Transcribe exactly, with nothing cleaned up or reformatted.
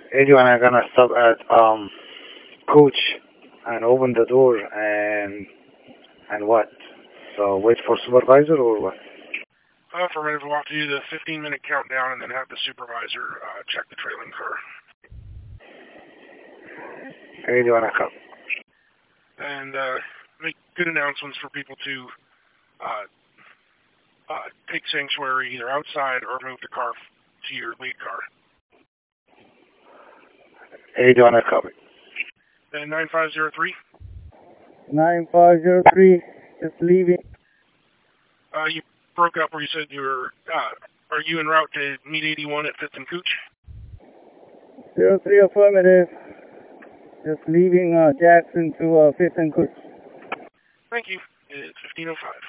Anyone are gonna stop at um coach and open the door and and what? So wait for supervisor or what? Affirmative, we'll have to do the fifteen minute countdown and then have the supervisor uh, check the trailing car. Anyone come? And uh, make good announcements for people to uh, uh, take sanctuary either outside or move the car to your lead car. Anyone copy? And nine five zero three? nine five zero three, just leaving. Uh, you broke up where you said you were, uh, are you en route to meet eighty-one at fifth and Cooch? zero three affirmative. Just leaving uh, Jackson to uh, fifth and Cooch. Thank you. It's fifteen oh five.